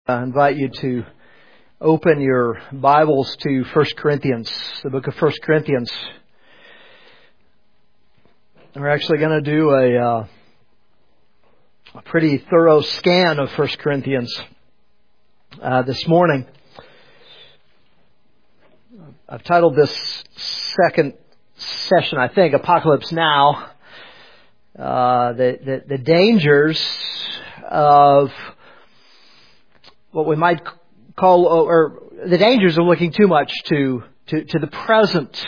I invite you to open your Bibles to 1 Corinthians, the book of 1 Corinthians. We're actually going to do a pretty thorough scan of 1 Corinthians this morning. I've titled this second session, I think, Apocalypse Now. The dangers of what we might call, or the dangers of looking too much to the present.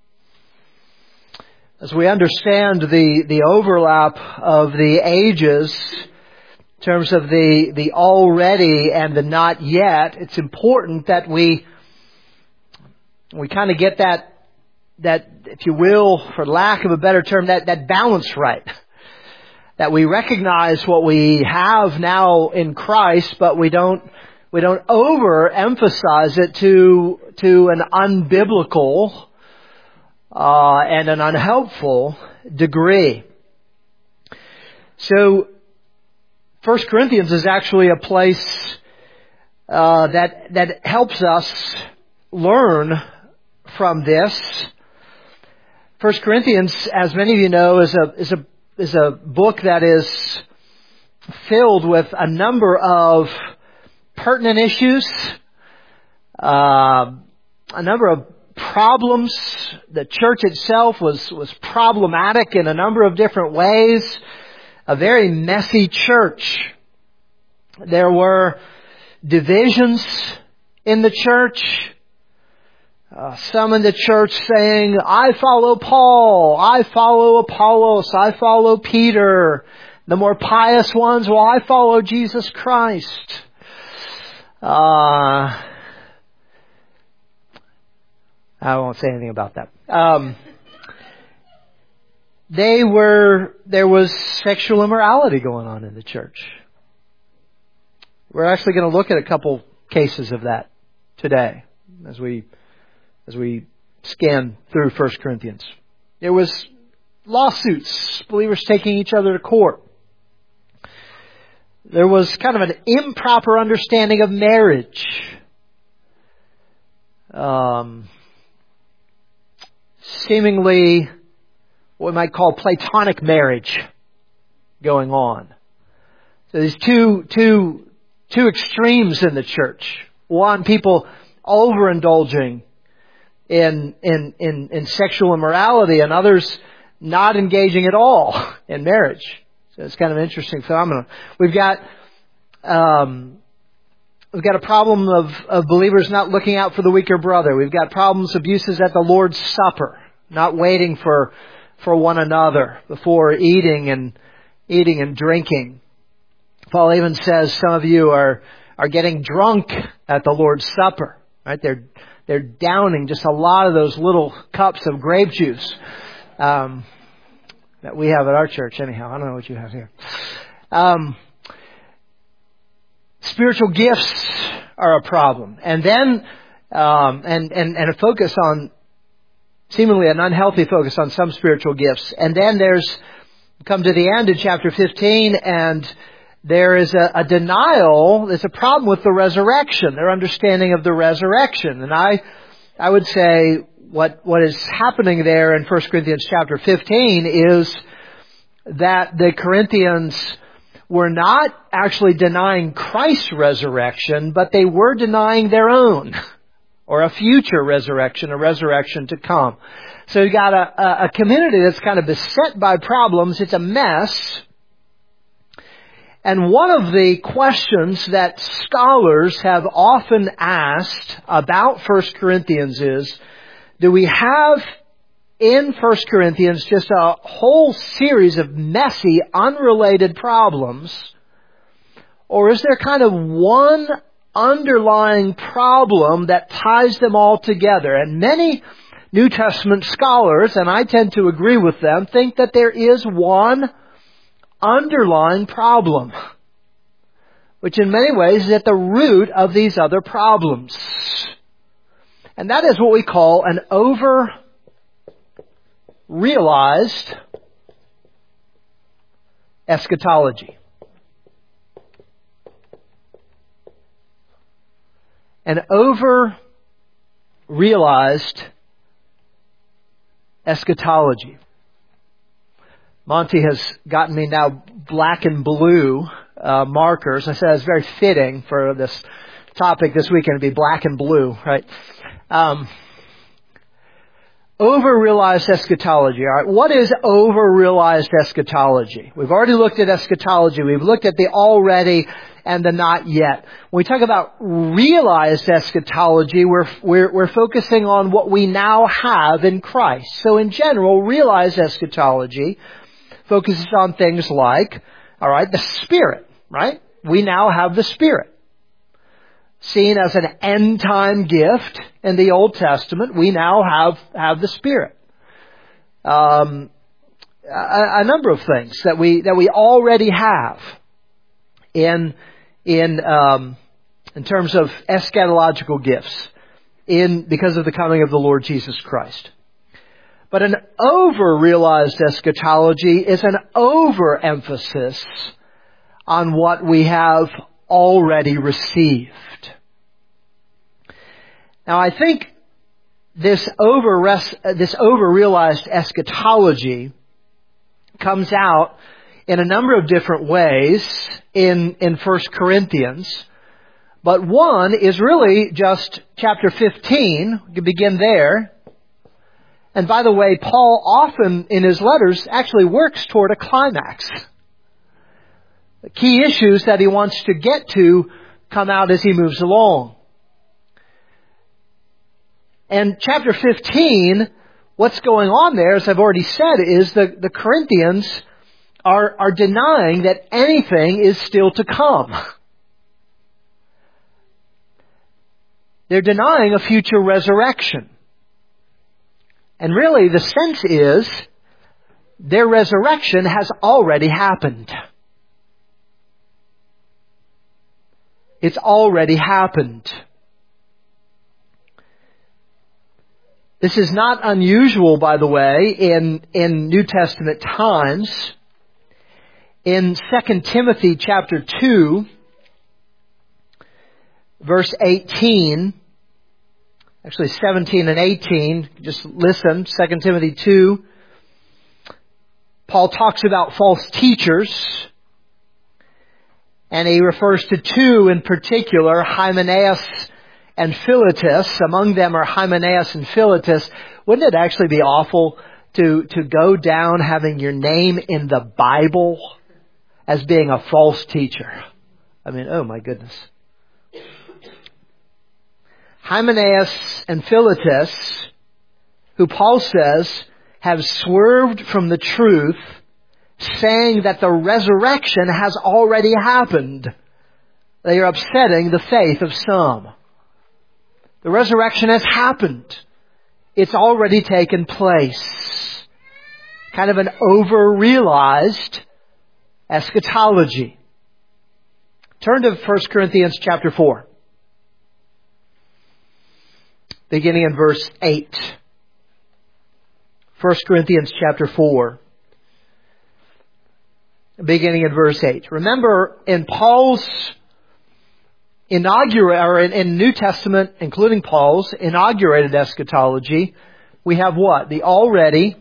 As we understand the overlap of the ages in terms of the already and the not yet, it's important that we kind of get that, if you will, for lack of a better term, that balance right. That we recognize what we have now in Christ, but we don't overemphasize it to an unbiblical and an unhelpful degree. So, 1 Corinthians is actually a place that helps us learn from this. 1 Corinthians, as many of you know, is a book that is filled with a number of pertinent issues, a number of problems. The church itself was problematic in a number of different ways. A very messy church. There were divisions in the church. Some in the church saying, I follow Paul, I follow Apollos, I follow Peter. The more pious ones, well, I follow Jesus Christ. I won't say anything about that. There was sexual immorality going on in the church. We're actually going to look at a couple cases of that today as we scan through 1 Corinthians. There was lawsuits, believers taking each other to court. There was kind of an improper understanding of marriage. Seemingly what we might call Platonic marriage going on. So there's two extremes in the church. One, people overindulging in sexual immorality, and others not engaging at all in marriage. So it's kind of an interesting phenomenon. We've got a problem of believers not looking out for the weaker brother. We've got abuses at the Lord's Supper, not waiting for one another before eating and drinking. Paul even says some of you are getting drunk at the Lord's Supper. Right? They're downing just a lot of those little cups of grape juice that we have at our church. Anyhow, I don't know what you have here. Spiritual gifts are a problem, and then and a focus on seemingly an unhealthy focus on some spiritual gifts, and then come to the end in chapter 15 and. There is a denial, there's a problem with the resurrection, their understanding of the resurrection. And I would say what is happening there in 1 Corinthians chapter 15 is that the Corinthians were not actually denying Christ's resurrection, but they were denying their own, or a future resurrection, a resurrection to come. So you've got a community that's kind of beset by problems. It's a mess. And one of the questions that scholars have often asked about 1 Corinthians is, do we have in 1 Corinthians just a whole series of messy, unrelated problems? Or is there kind of one underlying problem that ties them all together? And many New Testament scholars, and I tend to agree with them, think that there is one underlying problem, which in many ways is at the root of these other problems. And that is what we call an over-realized eschatology. an over-realized eschatology. Monty has gotten me now black and blue markers. I said it's very fitting for this topic this weekend to be black and blue, right? Over-realized eschatology. All right, what is over-realized eschatology? We've already looked at eschatology. We've looked at the already and the not yet. When we talk about realized eschatology, we're focusing on what we now have in Christ. So in general, realized eschatology focuses on things like, all right, the Spirit, right? We now have the Spirit. Seen as an end-time gift in the Old Testament, we now have the Spirit. A number of things that we already have in terms of eschatological gifts because of the coming of the Lord Jesus Christ. But an over-realized eschatology is an overemphasis on what we have already received. Now, I think this over-realized eschatology comes out in a number of different ways in 1 Corinthians. But one is really just chapter 15. You can begin there. And by the way, Paul often in his letters actually works toward a climax. The key issues that he wants to get to come out as he moves along. And chapter 15, what's going on there, as I've already said, is the Corinthians are denying that anything is still to come. They're denying a future resurrection. And really, the sense is their resurrection has already happened. It's already happened. This is not unusual, by the way, in New Testament times. In 2 Timothy chapter 2, verse 18, actually 17 and 18, just listen, 2 Timothy 2, Paul talks about false teachers, and he refers to two in particular, Hymenaeus and Philetus. Among them are Hymenaeus and Philetus. Wouldn't it actually be awful to go down having your name in the Bible as being a false teacher? I mean, oh my goodness. Hymenaeus and Philetus, who Paul says have swerved from the truth, saying that the resurrection has already happened. They are upsetting the faith of some. The resurrection has happened. It's already taken place. Kind of an over-realized eschatology. Turn to 1 Corinthians chapter 4. Beginning in verse 8. 1 Corinthians chapter 4. Beginning in verse 8. Remember, in Paul's in New Testament, including Paul's inaugurated eschatology, we have what? The already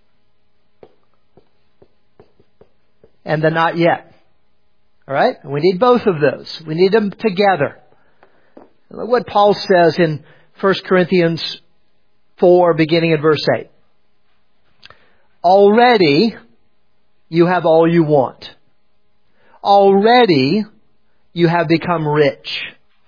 and the not yet. All right? And we need both of those. We need them together. Look what Paul says in 1 Corinthians 4, beginning in verse 8. Already you have all you want. Already you have become rich.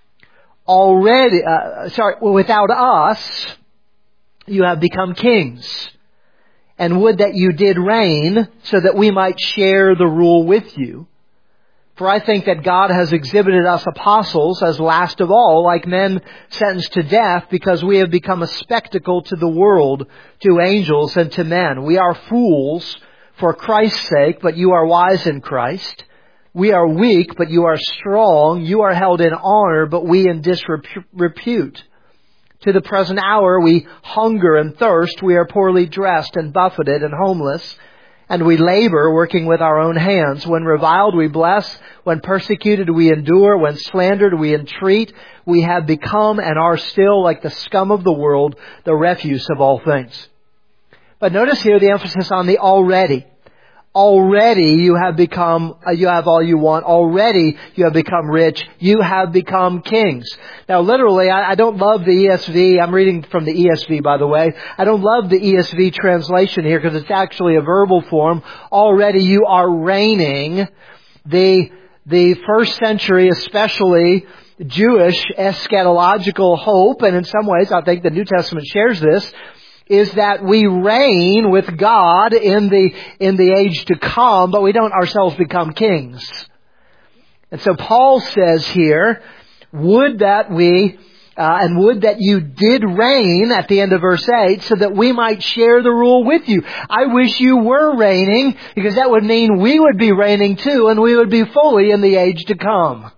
Without us, you have become kings. And would that you did reign so that we might share the rule with you. For I think that God has exhibited us apostles as last of all, like men sentenced to death, because we have become a spectacle to the world, to angels and to men. We are fools for Christ's sake, but you are wise in Christ. We are weak, but you are strong. You are held in honor, but we in disrepute. To the present hour we hunger and thirst. We are poorly dressed and buffeted and homeless. and we labor, working with our own hands. When reviled, we bless. When persecuted, we endure. When slandered, we entreat. We have become and are still like the scum of the world, the refuse of all things. But notice here the emphasis on the already. Already you have all you want. Already you have become rich. You have become kings. Now literally, I don't love the ESV. I'm reading from the ESV, by the way. I don't love the ESV translation here because it's actually a verbal form. Already you are reigning. The first century, especially Jewish eschatological hope, and in some ways I think the New Testament shares this, is that we reign with God in the age to come, but we don't ourselves become kings. And so Paul says here, would that you did reign at the end of verse 8 so that we might share the rule with you. I wish you were reigning because that would mean we would be reigning too and we would be fully in the age to come.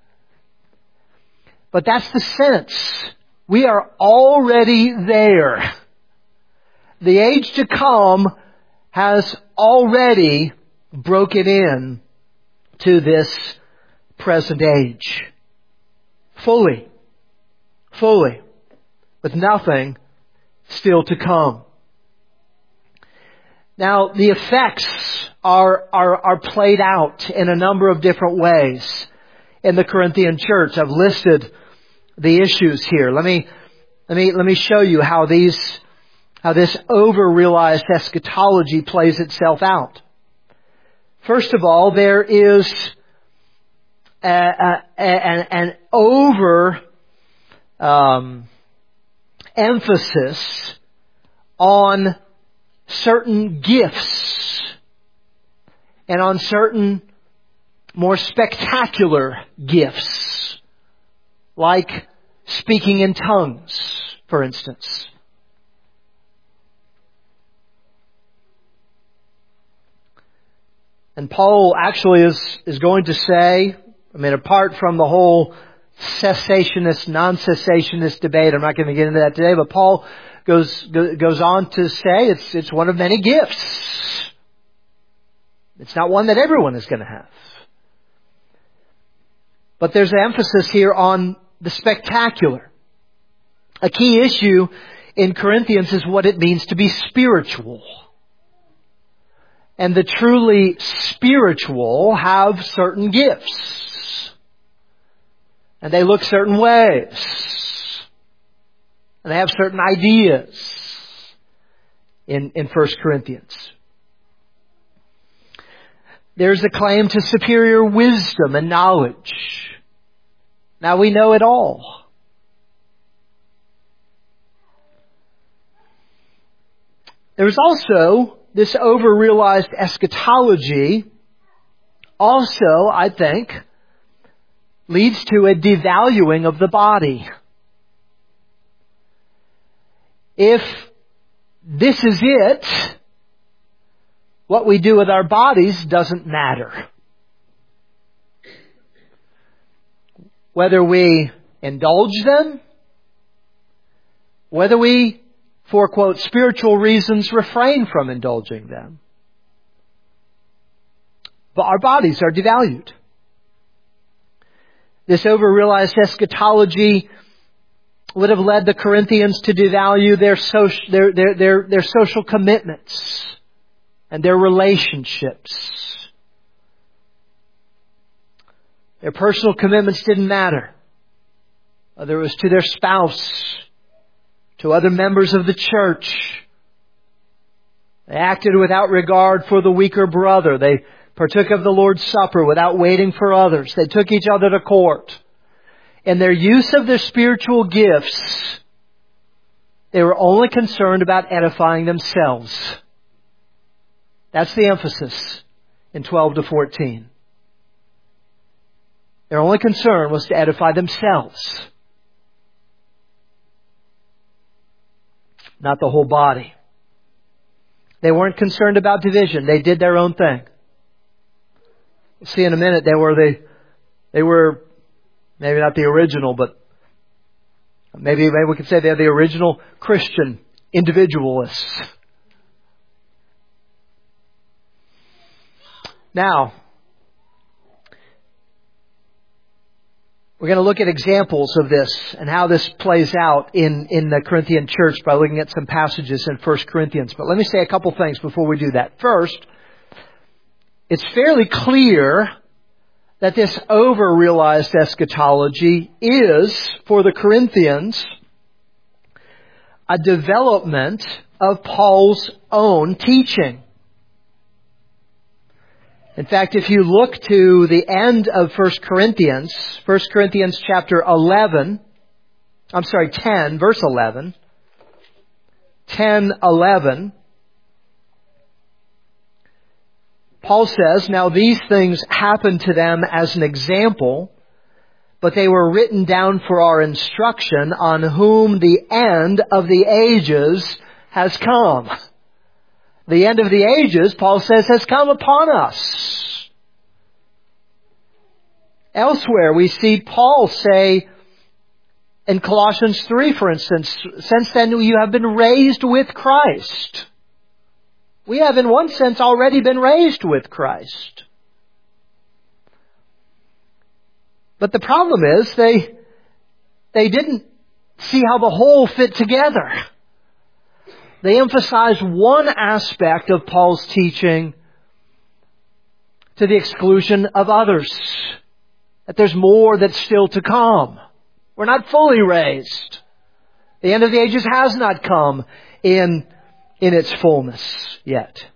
But that's the sense. We are already there. The age to come has already broken in to this present age. Fully. With nothing still to come. Now, the effects are played out in a number of different ways in the Corinthian church. I've listed the issues here. Let me show you how this over-realized eschatology plays itself out. First of all, there is an over emphasis on certain gifts and on certain more spectacular gifts, like speaking in tongues, for instance. And Paul actually is going to say, apart from the whole cessationist, non-cessationist debate, I'm not going to get into that today, but Paul goes on to say it's one of many gifts. It's not one that everyone is going to have. But there's an emphasis here on the spectacular. A key issue in Corinthians is what it means to be spiritual. And the truly spiritual have certain gifts. And they look certain ways. And they have certain ideas in 1 Corinthians. There's a claim to superior wisdom and knowledge. Now we know it all. There's also this over-realized eschatology also, I think, leads to a devaluing of the body. If this is it, what we do with our bodies doesn't matter. Whether we indulge them, whether we, for quote, spiritual reasons, refrain from indulging them. But our bodies are devalued. This over-realized eschatology would have led the Corinthians to devalue their social commitments and their relationships. Their personal commitments didn't matter. Whether it was to their spouse, to other members of the church. They acted without regard for the weaker brother. They partook of the Lord's Supper without waiting for others. They took each other to court. In their use of their spiritual gifts, they were only concerned about edifying themselves. That's the emphasis in 12 to 14. Their only concern was to edify themselves, not the whole body. They weren't concerned about division. They did their own thing. We'll see in a minute, they were maybe not the original, but maybe we could say they're the original Christian individualists. Now, we're going to look at examples of this and how this plays out in the Corinthian church by looking at some passages in 1 Corinthians. But let me say a couple things before we do that. First, it's fairly clear that this over-realized eschatology is, for the Corinthians, a development of Paul's own teaching. In fact, if you look to the end of 1 Corinthians chapter 10, verse 11, 10:11, Paul says, "Now these things happened to them as an example, but they were written down for our instruction, on whom the end of the ages has come." The end of the ages, Paul says, has come upon us. Elsewhere, we see Paul say in Colossians 3, for instance, "Since then you have been raised with Christ." We have, in one sense, already been raised with Christ. But the problem is they didn't see how the whole fit together. They emphasize one aspect of Paul's teaching to the exclusion of others. That there's more that's still to come. We're not fully raised. The end of the ages has not come in its fullness yet.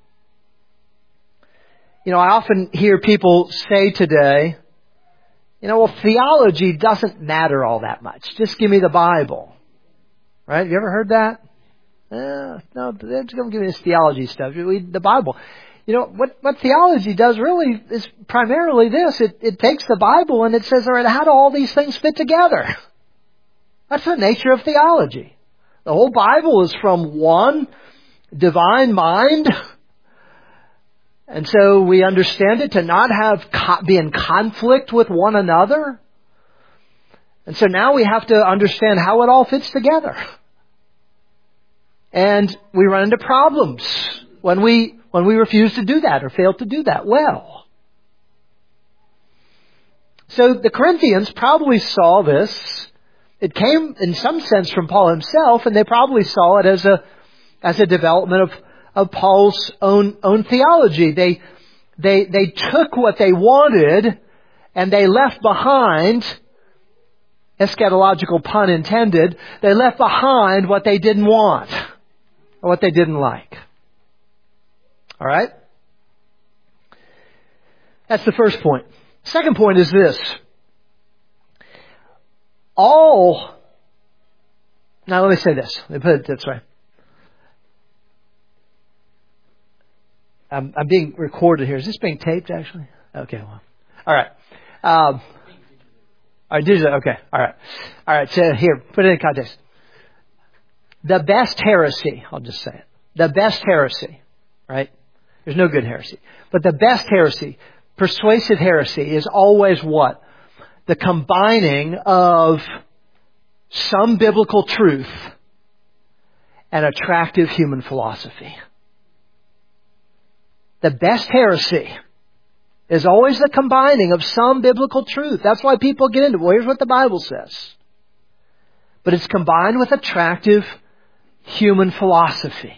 I often hear people say today, well, theology doesn't matter all that much. Just give me the Bible. Right? Have you ever heard that? No, they're just going to give me this theology stuff. Read the Bible. What theology does really is primarily this. It takes the Bible and it says, all right, how do all these things fit together? That's the nature of theology. The whole Bible is from one divine mind. And so we understand it to not be in conflict with one another. And so now we have to understand how it all fits together. And we run into problems when we refuse to do that or fail to do that well. So the Corinthians probably saw this. It came in some sense from Paul himself, and they probably saw it as a development of Paul's own theology. They took what they wanted and they left behind, eschatological pun intended, they left behind what they didn't want. Or what they didn't like. All right? That's the first point. Second point is this. Now let me say this. Let me put it this way. I'm being recorded here. Is this being taped actually? Okay, well. All right. All right, digital. Okay. All right. So here, put it in context. The best heresy, I'll just say it. The best heresy, right? There's no good heresy. But the best heresy, persuasive heresy, is always what? The combining of some biblical truth and attractive human philosophy. The best heresy is always the combining of some biblical truth. That's why people get into it. Well, here's what the Bible says. But it's combined with attractive human philosophy.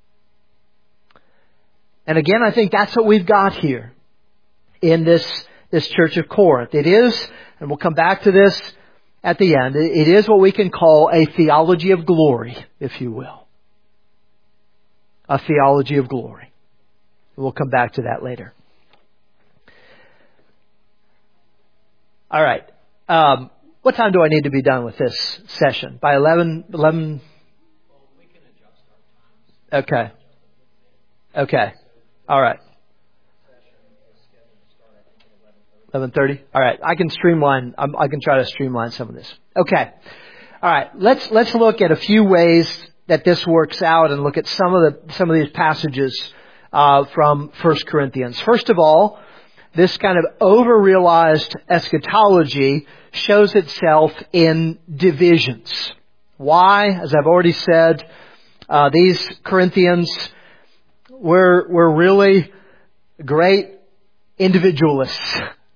And again, I think that's what we've got here in this church of Corinth. It is, and we'll come back to this at the end, it is what we can call a theology of glory, if you will. A theology of glory. We'll come back to that later. All right. What time do I need to be done with this session? By 11? Okay. All right. 11:30? All right. I can try to streamline some of this. Okay. All right. Let's look at a few ways that this works out and look at some of these passages from 1 Corinthians. First of all, this kind of over-realized eschatology shows itself in divisions. Why? As I've already said, these Corinthians were really great individualists.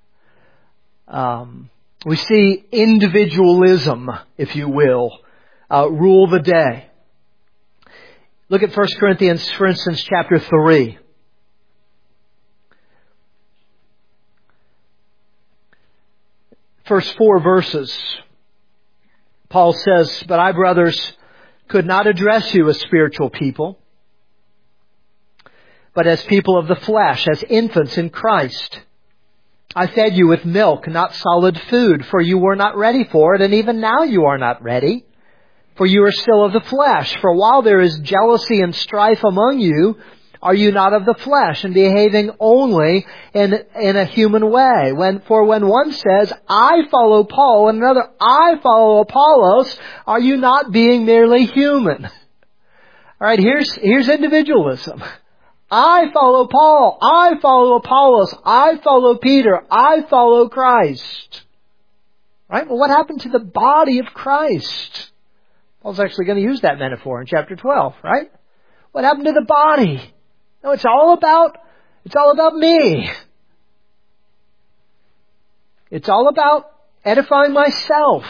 We see individualism, if you will, rule the day. Look at 1 Corinthians, for instance, chapter 3. First 4 verses. Paul says, "But I, brothers, could not address you as spiritual people, but as people of the flesh, as infants in Christ. I fed you with milk, not solid food, for you were not ready for it, and even now you are not ready. For you are still of the flesh. For while there is jealousy and strife among you, are you not of the flesh and behaving only in a human way? For when one says, I follow Paul, and another, I follow Apollos, are you not being merely human?" All right, here's individualism. I follow Paul. I follow Apollos. I follow Peter. I follow Christ. Right? Well, what happened to the body of Christ? Paul's actually going to use that metaphor in chapter 12, right? What happened to the body? No, it's all about me. It's all about edifying myself.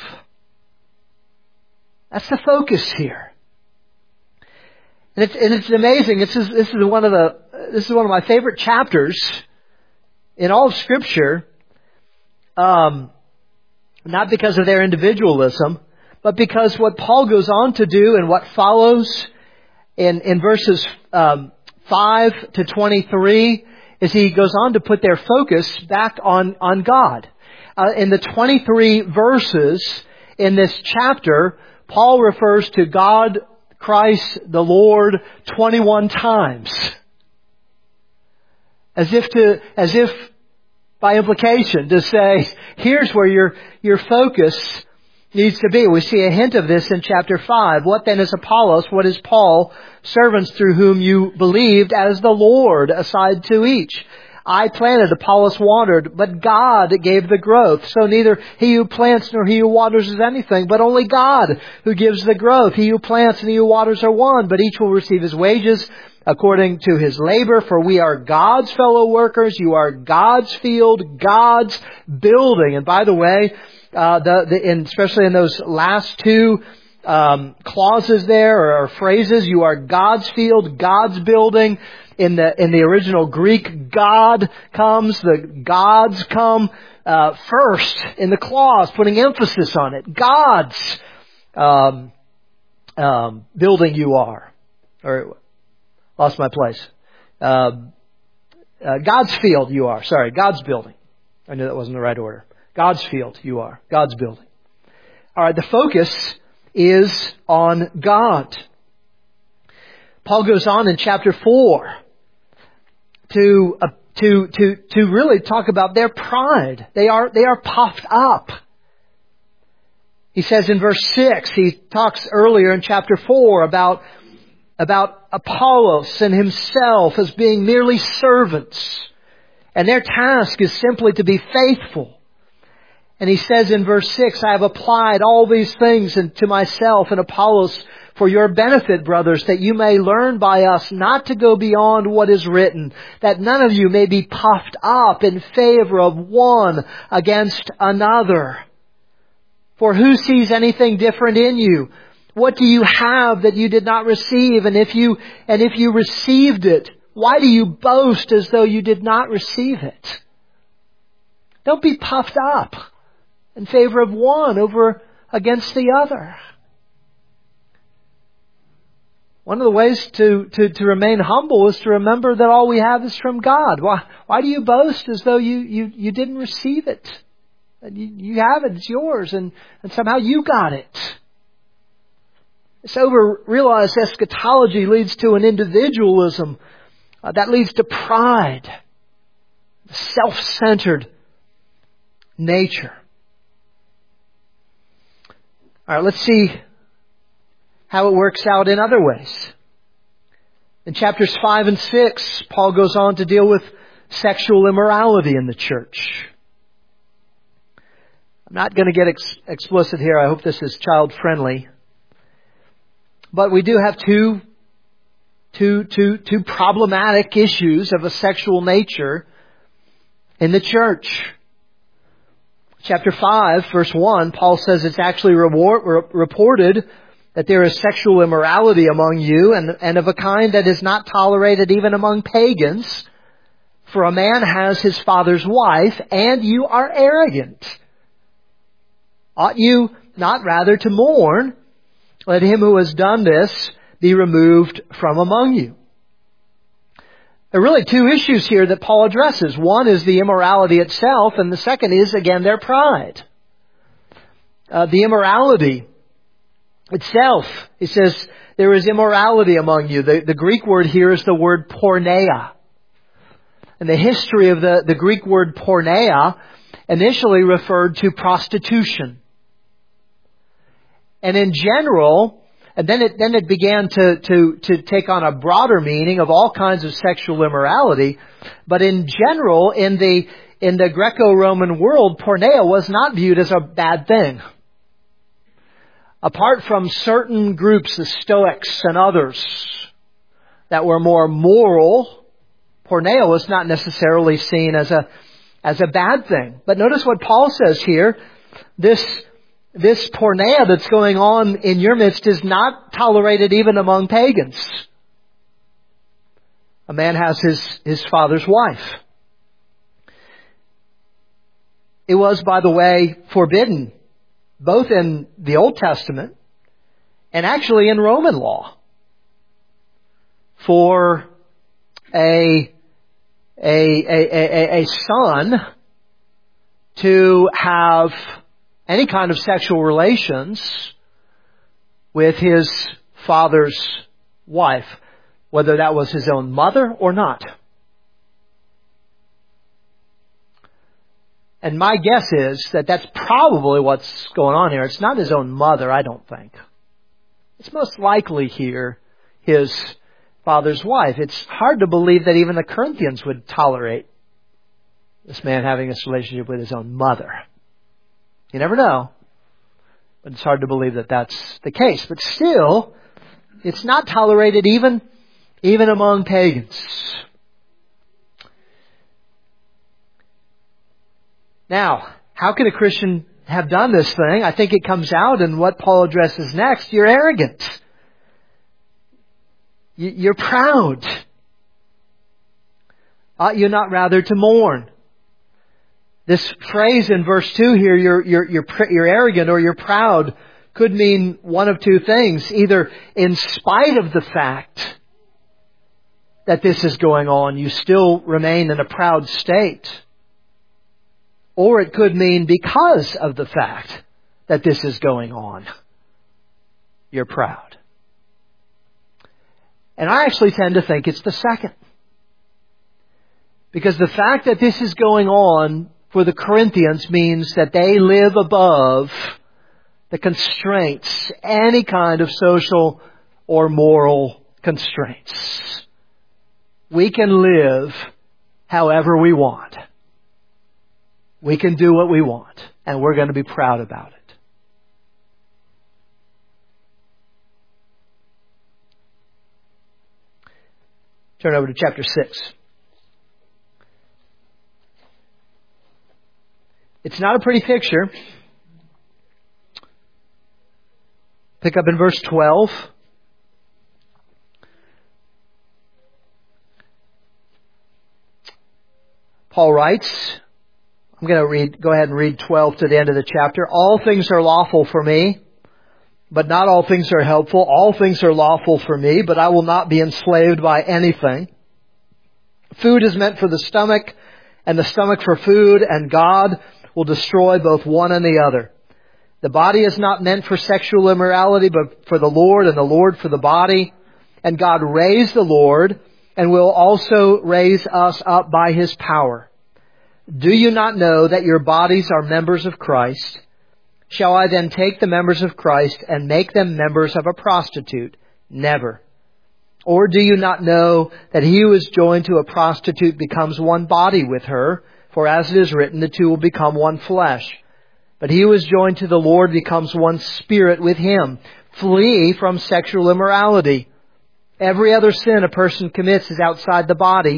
That's the focus here. And it's amazing. This is one of my favorite chapters in all of Scripture. Not because of their individualism, but because what Paul goes on to do and what follows in verses 5 to 23 is he goes on to put their focus back on God. In the 23 verses in this chapter, Paul refers to God, Christ, the Lord, 21 times. As if by implication to say, here's where your focus needs to be. We see a hint of this in chapter 5. What then is Apollos? What is Paul? Servants through whom you believed, as the Lord assigned to each. I planted, Apollos watered, but God gave the growth. So neither he who plants nor he who waters is anything, but only God who gives the growth. He who plants and he who waters are one, but each will receive his wages according to his labor. For we are God's fellow workers. You are God's field, God's building. And by the way, especially in those last two clauses there or phrases, you are God's field, God's building. In the original Greek, God comes, the gods come first in the clause, putting emphasis on it. God's building you are. Or, lost my place. God's field you are. Sorry, God's building. I knew that wasn't the right order. God's field you are. God's building. All right, the focus is on God. Paul goes on in chapter 4 to really talk about their pride. They are puffed up. He says in verse 6, he talks earlier in chapter 4 about Apollos and himself as being merely servants. And their task is simply to be faithful. And he says in verse 6, I have applied all these things to myself and Apollos for your benefit, brothers, that you may learn by us not to go beyond what is written, that none of you may be puffed up in favor of one against another. For who sees anything different in you? What do you have that you did not receive? And if you received it, why do you boast as though you did not receive it? Don't be puffed up in favor of one over against the other. One of the ways to remain humble is to remember that all we have is from God. Why do you boast as though you didn't receive it? You have it, it's yours, and somehow you got it. This over-realized eschatology leads to an individualism that leads to pride, self-centered nature. All right, let's see how it works out in other ways. In chapters 5 and 6, Paul goes on to deal with sexual immorality in the church. I'm not going to get explicit here. I hope this is child-friendly. But we do have two problematic issues of a sexual nature in the church. Chapter 5, verse 1, Paul says it's actually reported that there is sexual immorality among you, and of a kind that is not tolerated even among pagans. For a man has his father's wife, and you are arrogant. Ought you not rather to mourn? Let him who has done this be removed from among you. There are really two issues here that Paul addresses. One is the immorality itself, and the second is, again, their pride. The immorality itself, he says, there is immorality among you. The Greek word here is the word porneia. And the history of the Greek word porneia initially referred to prostitution. And in general, and then it began to take on a broader meaning of all kinds of sexual immorality. But in general, in the Greco-Roman world, porneia was not viewed as a bad thing. Apart from certain groups, the Stoics and others, that were more moral, porneia was not necessarily seen as a bad thing. But notice what Paul says here. This porneia that's going on in your midst is not tolerated even among pagans. A man has his father's wife. It was, by the way, forbidden both in the Old Testament and actually in Roman law for a son to have any kind of sexual relations with his father's wife, whether that was his own mother or not. And my guess is that that's probably what's going on here. It's not his own mother, I don't think. It's most likely here his father's wife. It's hard to believe that even the Corinthians would tolerate this man having this relationship with his own mother. You never know. But it's hard to believe that that's the case. But still, it's not tolerated even among pagans. Now, how can a Christian have done this thing? I think it comes out in what Paul addresses next. You're arrogant. You're proud. Ought you not rather to mourn? This phrase in verse 2 here, you're arrogant or you're proud, could mean one of two things. Either in spite of the fact that this is going on, you still remain in a proud state. Or it could mean because of the fact that this is going on, you're proud. And I actually tend to think it's the second. Because the fact that this is going on for the Corinthians means that they live above the constraints, any kind of social or moral constraints. We can live however we want. We can do what we want, and we're going to be proud about it. Turn over to chapter 6. It's not a pretty picture. Pick up in verse 12. Paul writes, I'm going to go ahead and read 12 to the end of the chapter. All things are lawful for me, but not all things are helpful. All things are lawful for me, but I will not be enslaved by anything. Food is meant for the stomach, and the stomach for food, and God will destroy both one and the other. The body is not meant for sexual immorality, but for the Lord, and the Lord for the body. And God raised the Lord, and will also raise us up by His power. Do you not know that your bodies are members of Christ? Shall I then take the members of Christ and make them members of a prostitute? Never. Or do you not know that he who is joined to a prostitute becomes one body with her? For as it is written, the two will become one flesh. But he who is joined to the Lord becomes one spirit with Him. Flee from sexual immorality. Every other sin a person commits is outside the body,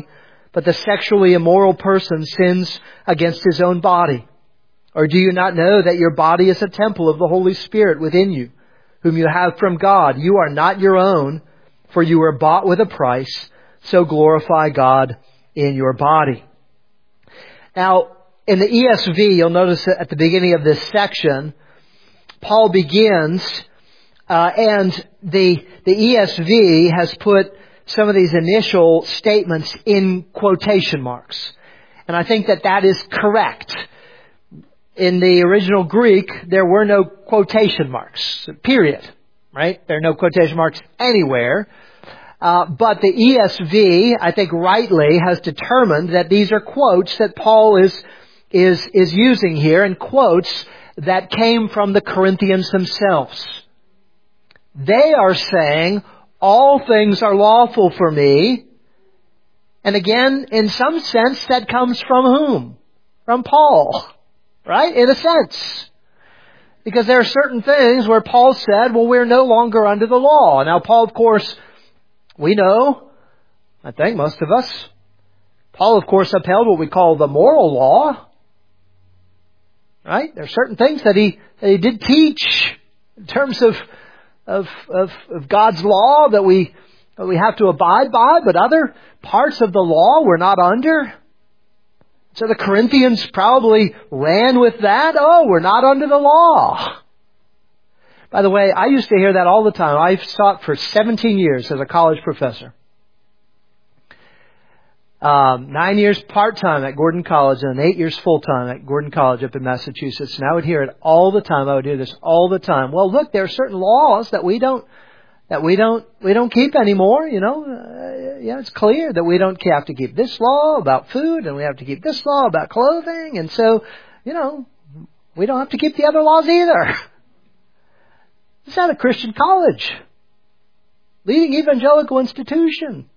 but the sexually immoral person sins against his own body. Or do you not know that your body is a temple of the Holy Spirit within you, whom you have from God? You are not your own, for you were bought with a price, so glorify God in your body. Now, in the ESV, you'll notice that at the beginning of this section, Paul begins, and the ESV has put some of these initial statements in quotation marks. And I think that is correct. In the original Greek, there were no quotation marks, period. Right? There are no quotation marks anywhere. But the ESV, I think rightly, has determined that these are quotes that Paul is using here, and quotes that came from the Corinthians themselves. They are saying, all things are lawful for me. And again, in some sense, that comes from whom? From Paul. Right? In a sense. Because there are certain things where Paul said, well, we're no longer under the law. Now, Paul, of course, we know, I think most of us, Paul, of course, upheld what we call the moral law. Right? There are certain things that he did teach in terms of God's law that we have to abide by, but other parts of the law we're not under. So the Corinthians probably ran with that. Oh, we're not under the law. By the way, I used to hear that all the time. I taught for 17 years as a college professor. 9 years part-time at Gordon College and 8 years full-time at Gordon College up in Massachusetts. And I would hear it all the time. I would hear this all the time. Well, look, there are certain laws that we don't keep anymore, you know. It's clear that we don't have to keep this law about food, and we have to keep this law about clothing, and so, you know, we don't have to keep the other laws either. It's not a Christian college. Leading evangelical institution.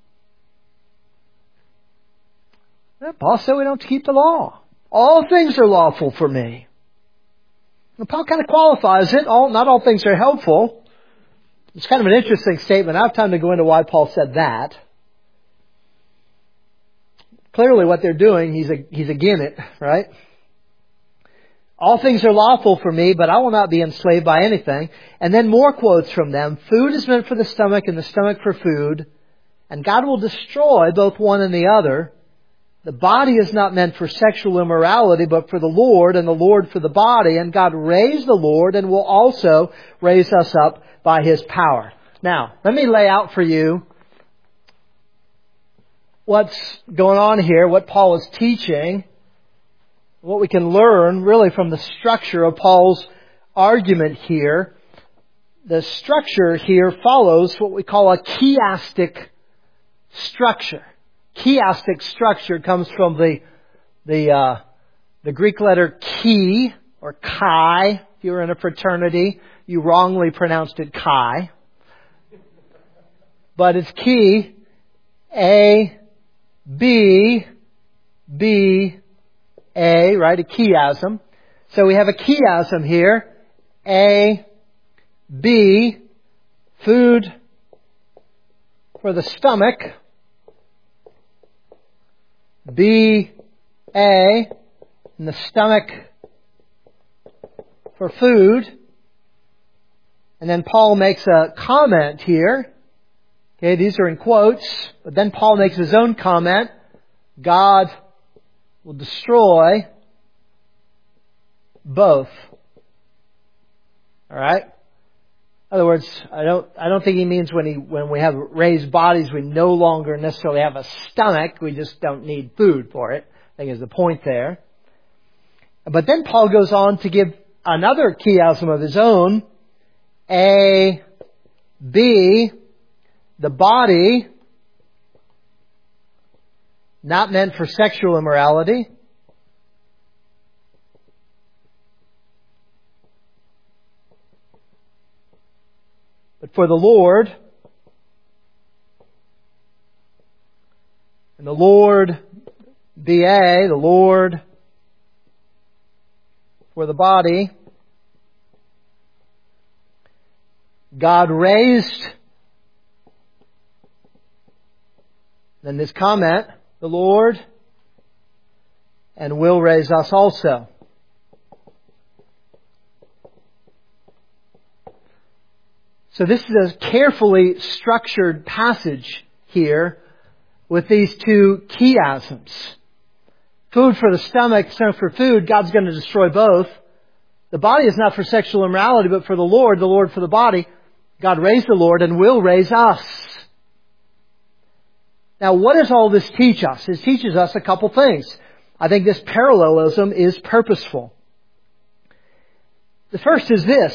Paul said we don't have to keep the law. All things are lawful for me. And Paul kind of qualifies it. Not all things are helpful. It's kind of an interesting statement. I don't have time to go into why Paul said that. Clearly what they're doing, he's again it, right? All things are lawful for me, but I will not be enslaved by anything. And then more quotes from them. Food is meant for the stomach and the stomach for food. And God will destroy both one and the other. The body is not meant for sexual immorality, but for the Lord, and the Lord for the body. And God raised the Lord and will also raise us up by His power. Now, let me lay out for you what's going on here, what Paul is teaching, what we can learn really from the structure of Paul's argument here. The structure here follows what we call a chiastic structure. Chiastic structure comes from the Greek letter chi or chi. If you were in a fraternity, you wrongly pronounced it chi. But it's chi, A, B, B, A, right? A chiasm. So we have a chiasm here. A, B, food for the stomach. B, A, in the stomach for food. And then Paul makes a comment here. Okay, these are in quotes. But then Paul makes his own comment. God will destroy both. Alright? In other words, I don't think he means when we have raised bodies, we no longer necessarily have a stomach. We just don't need food for it. I think is the point there. But then Paul goes on to give another chiasm of his own. A, B, the body, not meant for sexual immorality. But for the Lord. And the Lord, B.A., the Lord for the body. God raised. Then this comment, the Lord and will raise us also. So this is a carefully structured passage here with these two chiasms. Food for the stomach, stomach for food. God's going to destroy both. The body is not for sexual immorality, but for the Lord for the body. God raised the Lord and will raise us. Now, what does all this teach us? It teaches us a couple things. I think this parallelism is purposeful. The first is this.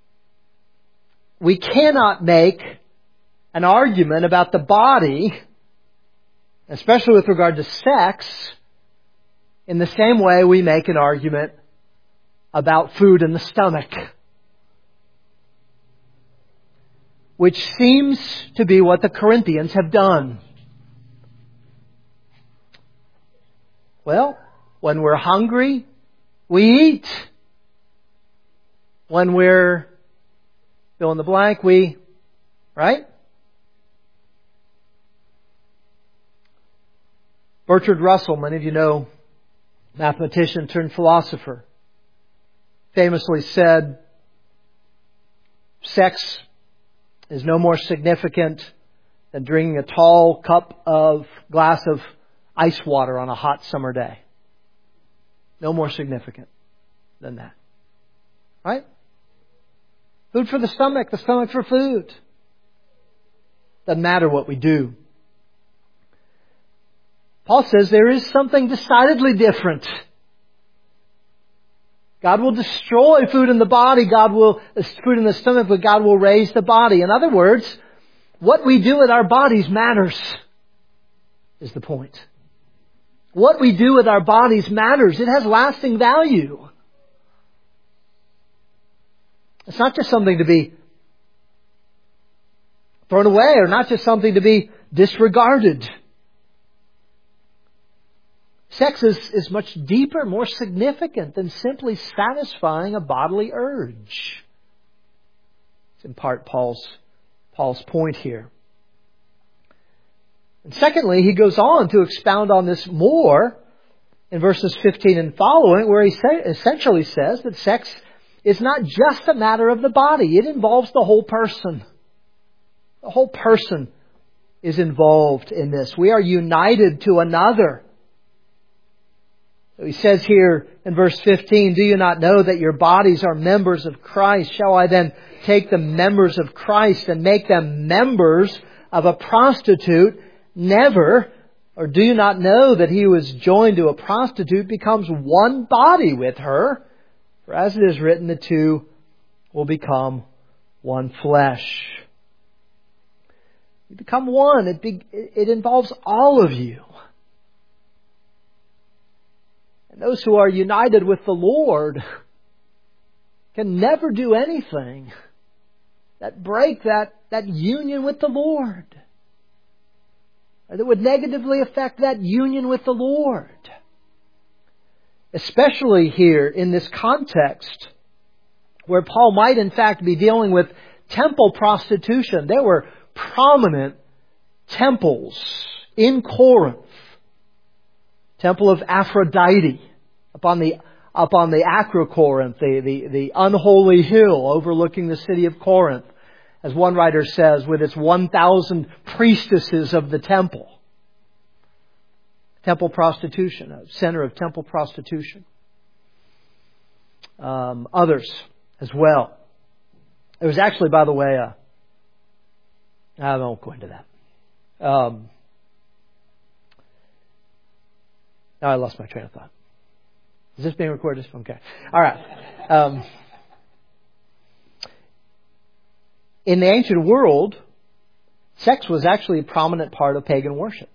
We cannot make an argument about the body, especially with regard to sex, in the same way we make an argument about food in the stomach. Which seems to be what the Corinthians have done. Well, when we're hungry, we eat. When we're fill in the blank, right? Bertrand Russell, many of you know, mathematician turned philosopher, famously said, sex is no more significant than drinking a tall glass of ice water on a hot summer day. No more significant than that. Right? Food for the stomach for food. Doesn't matter what we do. Paul says there is something decidedly different. God will destroy food in the body, food in the stomach, but God will raise the body. In other words, what we do with our bodies matters, is the point. What we do with our bodies matters. It has lasting value. It's not just something to be thrown away or not just something to be disregarded. Sex is much deeper, more significant than simply satisfying a bodily urge. It's in part Paul's point here. And secondly, he goes on to expound on this more in verses 15 and following, where he essentially says that sex is not just a matter of the body. It involves the whole person. The whole person is involved in this. We are united to another. So he says here in verse 15, do you not know that your bodies are members of Christ? Shall I then take the members of Christ and make them members of a prostitute? Never. Or do you not know that he who is joined to a prostitute becomes one body with her? For as it is written, the two will become one flesh. You become one. It involves all of you. And those who are united with the Lord can never do anything that break that union with the Lord, or that would negatively affect that union with the Lord. Especially here in this context where Paul might in fact be dealing with temple prostitution. There were prominent temples in Corinth. Temple of Aphrodite up on the Acrocorinth, the unholy hill overlooking the city of Corinth, as one writer says, with its 1,000 priestesses of the temple. Temple prostitution, a center of temple prostitution. Others as well. There was actually, by the way, I won't go into that. Now I lost my train of thought. Is this being recorded? Okay. All right. In the ancient world, sex was actually a prominent part of pagan worship.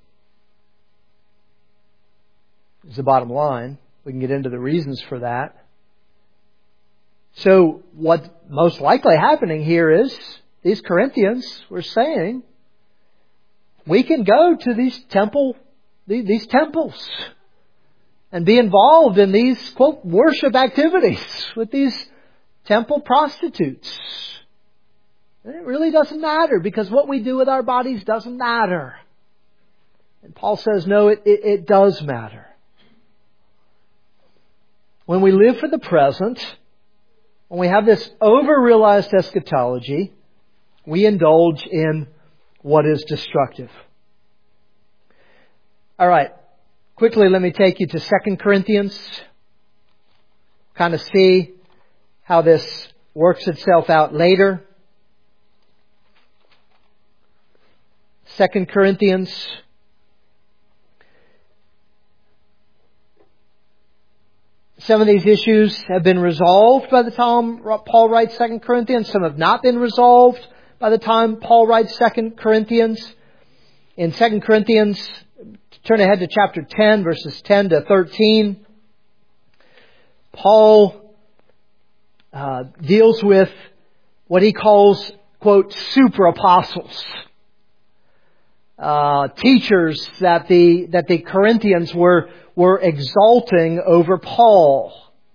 Is the bottom line. We can get into the reasons for that. So what's most likely happening here is these Corinthians were saying, we can go to these temples and be involved in these, quote, worship activities with these temple prostitutes. And it really doesn't matter because what we do with our bodies doesn't matter. And Paul says, no, it does matter. When we live for the present, when we have this over-realized eschatology, we indulge in what is destructive. All right. Quickly, let me take you to 2 Corinthians. Kind of see how this works itself out later. 2 Corinthians. Some of these issues have been resolved by the time Paul writes 2 Corinthians. Some have not been resolved by the time Paul writes 2 Corinthians. In 2 Corinthians, turn ahead to chapter 10, verses 10 to 13. Paul deals with what he calls, quote, super apostles. Teachers that the Corinthians were exalting over Paul.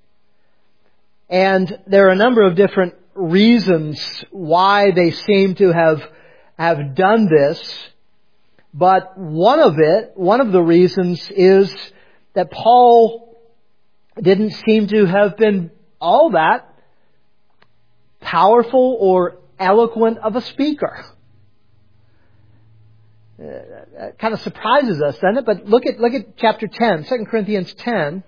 And there are a number of different reasons why they seem to have done this. But one of the reasons is that Paul didn't seem to have been all that powerful or eloquent of a speaker. That kind of surprises us, doesn't it? But look at chapter 10, 2 Corinthians 10.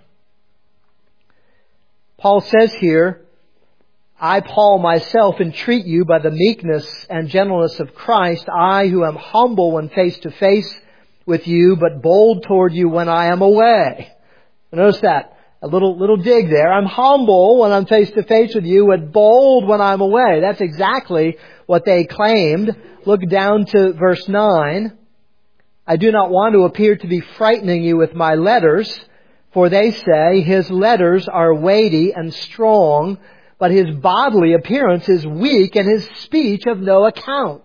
Paul says here, I, Paul, myself entreat you by the meekness and gentleness of Christ, I who am humble when face to face with you, but bold toward you when I am away. Notice that. A little dig there. I'm humble when I'm face to face with you, but bold when I'm away. That's exactly what they claimed. Look down to verse 9. I do not want to appear to be frightening you with my letters, for they say his letters are weighty and strong, but his bodily appearance is weak and his speech of no account.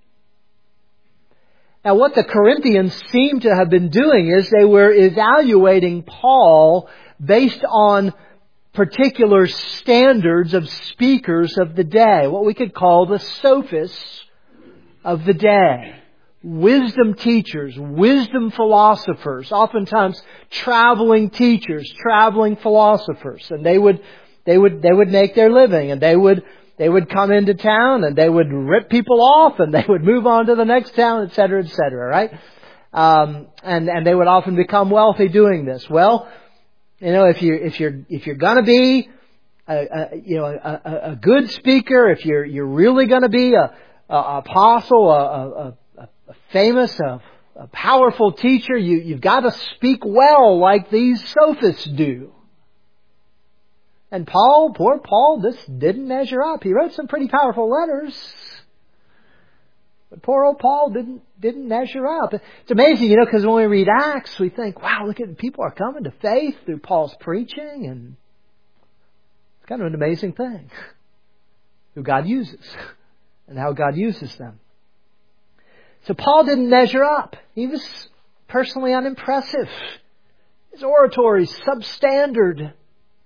Now what the Corinthians seem to have been doing is they were evaluating Paul based on particular standards of speakers of the day, what we could call the sophists of the day. Wisdom teachers, wisdom philosophers, oftentimes traveling teachers, traveling philosophers, and they would make their living, and they would come into town and they would rip people off and they would move on to the next town, etc., right? And they would often become wealthy doing this. Well, if you're going to be a good speaker, if you're really going to be a apostle, a famous, a powerful teacher, you've got to speak well like these sophists do. And poor Paul, this didn't measure up. He wrote some pretty powerful letters, but poor old Paul didn't measure up. It's amazing, because when we read Acts, we think, wow, look at people are coming to faith through Paul's preaching, and it's kind of an amazing thing who God uses and how God uses them. So Paul didn't measure up. He was personally unimpressive. His oratory is substandard.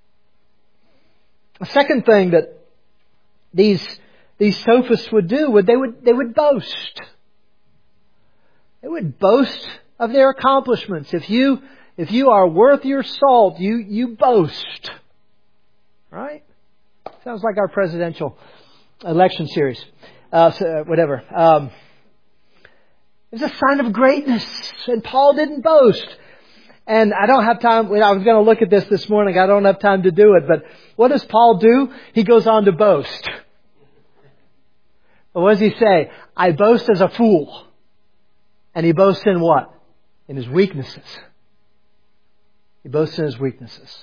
A second thing that these sophists would do, they would boast. They would boast of their accomplishments. If you are worth your salt, you boast. Right? Sounds like our presidential election series. Whatever. It's a sign of greatness. And Paul didn't boast. And I don't have time. I was going to look at this morning. I don't have time to do it. But what does Paul do? He goes on to boast. But what does he say? I boast as a fool. And he boasts in what? In his weaknesses. He boasts in his weaknesses.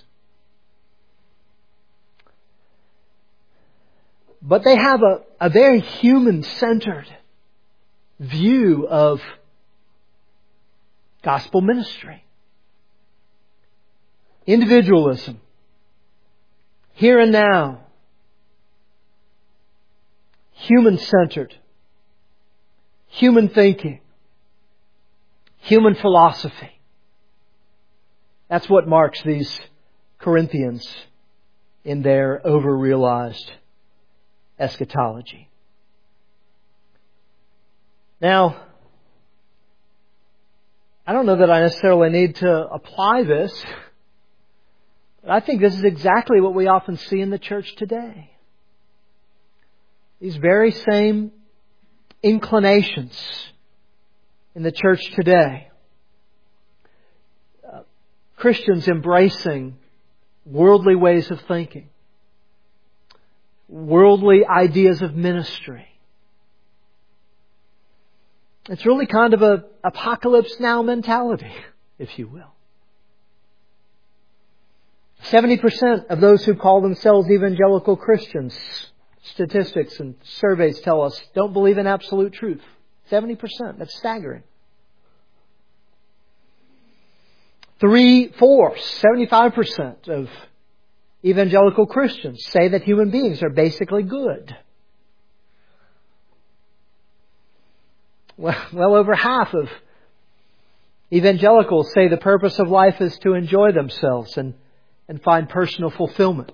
But they have a very human-centered view of gospel ministry. Individualism. Here and now. Human-centered. Human thinking. Human philosophy. That's what marks these Corinthians in their over-realized eschatology. Now, I don't know that I necessarily need to apply this, but I think this is exactly what we often see in the church today. These very same inclinations in the church today. Christians embracing worldly ways of thinking, worldly ideas of ministry. It's really kind of a apocalypse now mentality, if you will. 70% of those who call themselves evangelical Christians, statistics and surveys tell us, don't believe in absolute truth. 70%. That's staggering. 75% of evangelical Christians say that human beings are basically good. Well over half of evangelicals say the purpose of life is to enjoy themselves and find personal fulfillment.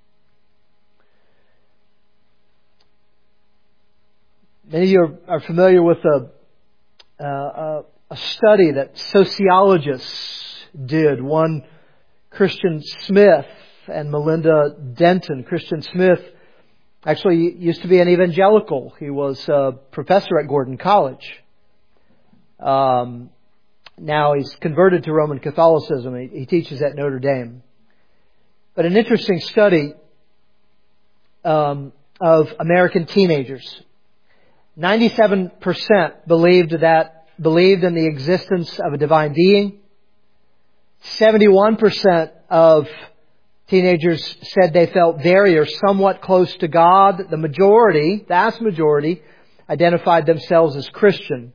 Many of you are familiar with a study that sociologists did. One, Christian Smith and Melinda Denton. Christian Smith actually used to be an evangelical. He was a professor at Gordon College. Now he's converted to Roman Catholicism. He teaches at Notre Dame. But an interesting study of American teenagers. 97% believed in the existence of a divine being. 71% of teenagers said they felt very or somewhat close to God. The vast majority, identified themselves as Christian.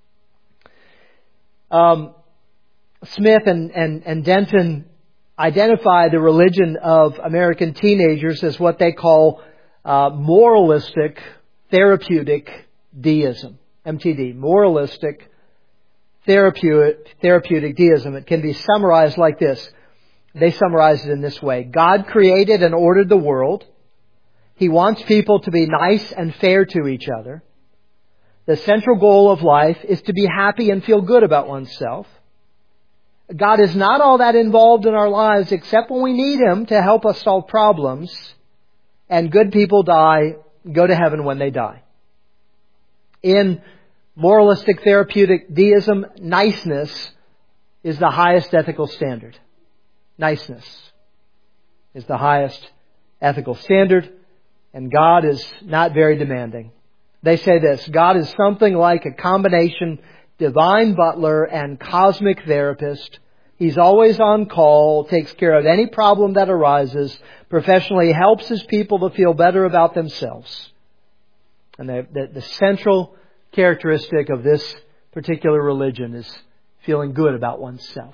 Smith and Denton identify the religion of American teenagers as what they call moralistic therapeutic deism, MTD, moralistic therapeutic deism. It can be summarized like this. They summarize it in this way. God created and ordered the world. He wants people to be nice and fair to each other. The central goal of life is to be happy and feel good about oneself. God is not all that involved in our lives except when we need Him to help us solve problems. And good people go to heaven when they die. In moralistic therapeutic deism, niceness is the highest ethical standard. Niceness is the highest ethical standard, and God is not very demanding. They say this: God is something like a combination divine butler and cosmic therapist. He's always on call, takes care of any problem that arises, professionally helps His people to feel better about themselves. And the central characteristic of this particular religion is feeling good about oneself.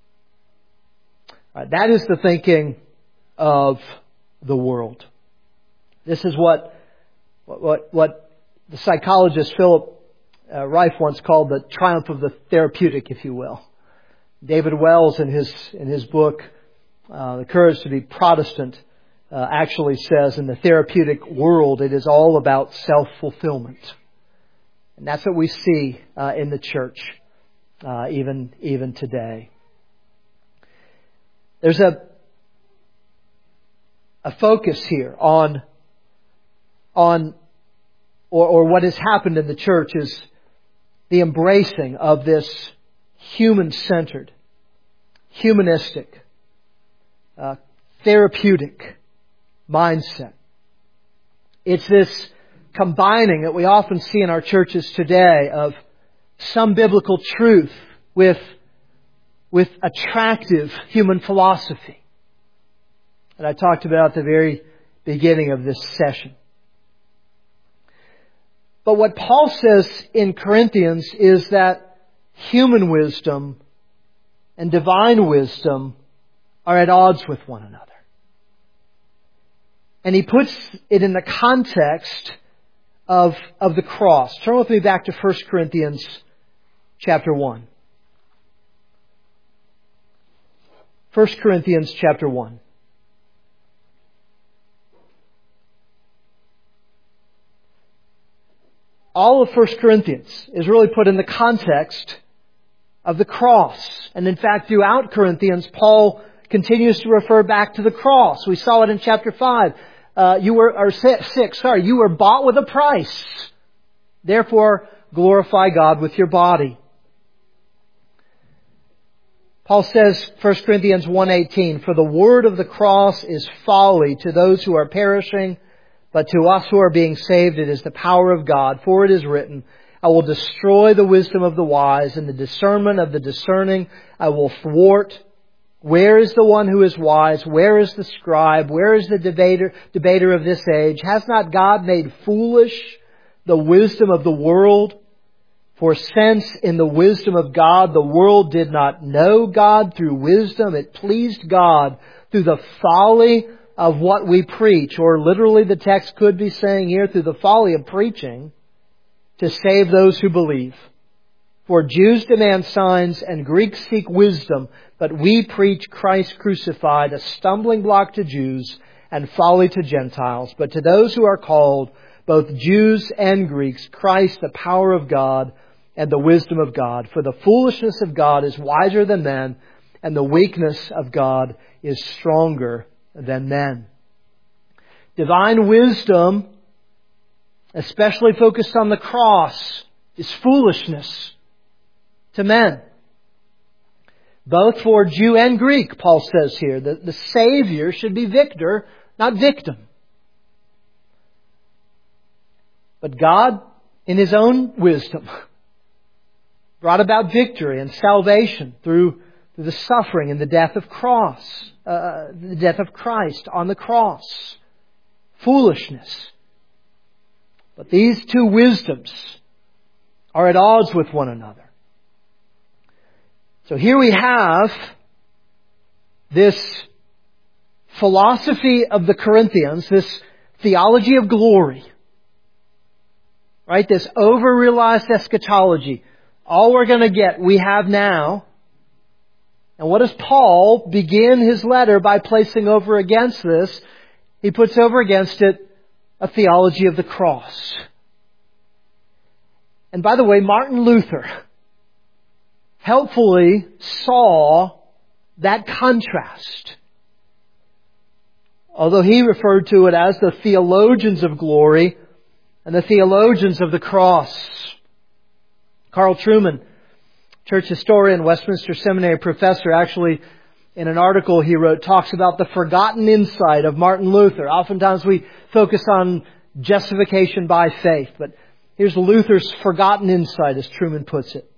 That is the thinking of the world. This is what the psychologist Philip Reif once called the triumph of the therapeutic, if you will. David Wells, in his book, The Courage to be Protestant, actually says in the therapeutic world, it is all about self-fulfillment. And that's what we see in the church, even today. There's a focus here on what has happened in the church is the embracing of this human-centered, humanistic, therapeutic mindset. It's this combining that we often see in our churches today of some biblical truth with attractive human philosophy that I talked about at the very beginning of this session. But what Paul says in Corinthians is that human wisdom and divine wisdom are at odds with one another. And he puts it in the context of the cross. Turn with me back to 1 Corinthians chapter 1. 1 Corinthians chapter 1. All of 1 Corinthians is really put in the context of the cross. And in fact, throughout Corinthians, Paul continues to refer back to the cross. We saw it in chapter 5. You were bought with a price. Therefore, glorify God with your body. Paul says, 1 Corinthians 1:18, for the word of the cross is folly to those who are perishing, but to us who are being saved it is the power of God. For it is written, I will destroy the wisdom of the wise, and the discernment of the discerning I will thwart. Where is the one who is wise? Where is the scribe? Where is the debater of this age? Has not God made foolish the wisdom of the world? For since in the wisdom of God the world did not know God through wisdom, it pleased God through the folly of what we preach, or literally the text could be saying here, through the folly of preaching, to save those who believe. For Jews demand signs and Greeks seek wisdom, but we preach Christ crucified, a stumbling block to Jews and folly to Gentiles. But to those who are called, both Jews and Greeks, Christ the power of God and the wisdom of God. For the foolishness of God is wiser than men, and the weakness of God is stronger than men. Divine wisdom, especially focused on the cross, is foolishness to men. Both for Jew and Greek, Paul says here, that the Savior should be victor, not victim. But God, in His own wisdom, brought about victory and salvation through the suffering and the death of Christ on the cross. Foolishness. But these two wisdoms are at odds with one another. So here we have this philosophy of the Corinthians, this theology of glory. Right? This over-realized eschatology. All we're going to get, we have now. And what does Paul begin his letter by placing over against this? He puts over against it a theology of the cross. And by the way, Martin Luther helpfully saw that contrast. Although he referred to it as the theologians of glory and the theologians of the cross. Carl Trueman, church historian, Westminster Seminary professor, actually in an article he wrote talks about the forgotten insight of Martin Luther. Oftentimes we focus on justification by faith, but here's Luther's forgotten insight, as Trueman puts it.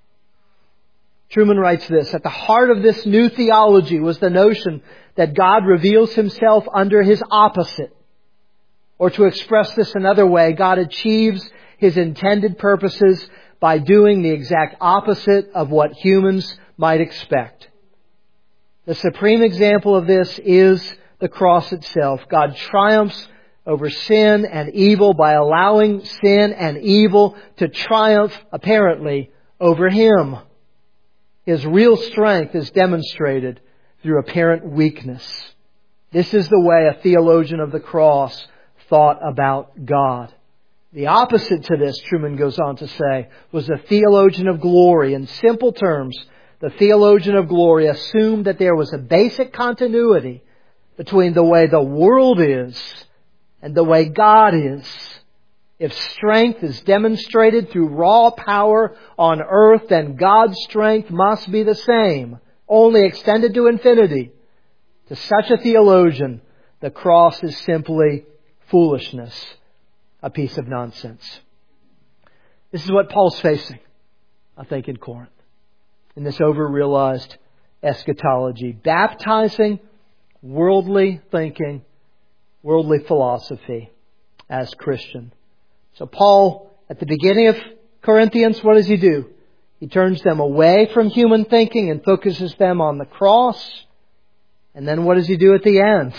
Trueman writes this, at the heart of this new theology was the notion that God reveals Himself under His opposite. Or to express this another way, God achieves His intended purposes by doing the exact opposite of what humans might expect. The supreme example of this is the cross itself. God triumphs over sin and evil by allowing sin and evil to triumph, apparently, over Him. His real strength is demonstrated through apparent weakness. This is the way a theologian of the cross thought about God. The opposite to this, Trueman goes on to say, was the theologian of glory. In simple terms, the theologian of glory assumed that there was a basic continuity between the way the world is and the way God is. If strength is demonstrated through raw power on earth, then God's strength must be the same, only extended to infinity. To such a theologian, the cross is simply foolishness, a piece of nonsense. This is what Paul's facing, I think, in Corinth, in this over-realized eschatology. Baptizing worldly thinking, worldly philosophy as Christian. So Paul, at the beginning of Corinthians, what does he do? He turns them away from human thinking and focuses them on the cross. And then what does he do at the end?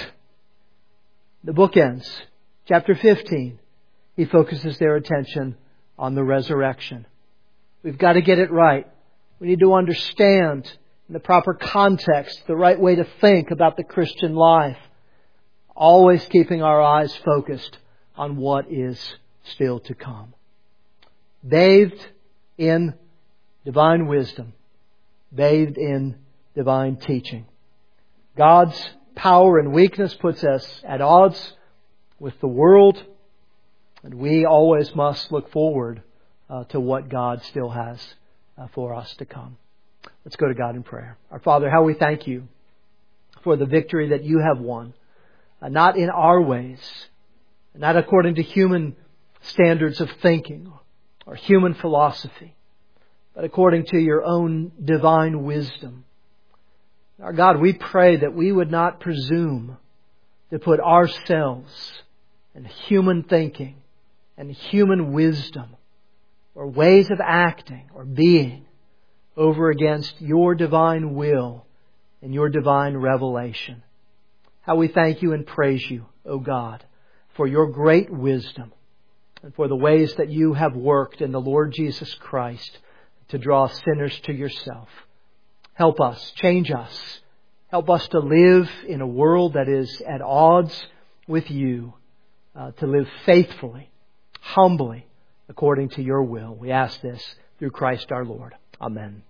The book ends. Chapter 15. He focuses their attention on the resurrection. We've got to get it right. We need to understand in the proper context the right way to think about the Christian life. Always keeping our eyes focused on what is still to come. Bathed in divine wisdom, bathed in divine teaching. God's power and weakness puts us at odds with the world, and we always must look forward to what God still has for us to come. Let's go to God in prayer. Our Father, how we thank You for the victory that You have won, not in our ways, not according to human standards of thinking or human philosophy, but according to Your own divine wisdom. Our God, we pray that we would not presume to put ourselves and human thinking and human wisdom or ways of acting or being over against Your divine will and Your divine revelation. How we thank You and praise You, O God, for Your great wisdom and for the ways that You have worked in the Lord Jesus Christ to draw sinners to Yourself. Help us, change us. Help us to live in a world that is at odds with You, to live faithfully, humbly, according to Your will. We ask this through Christ our Lord. Amen.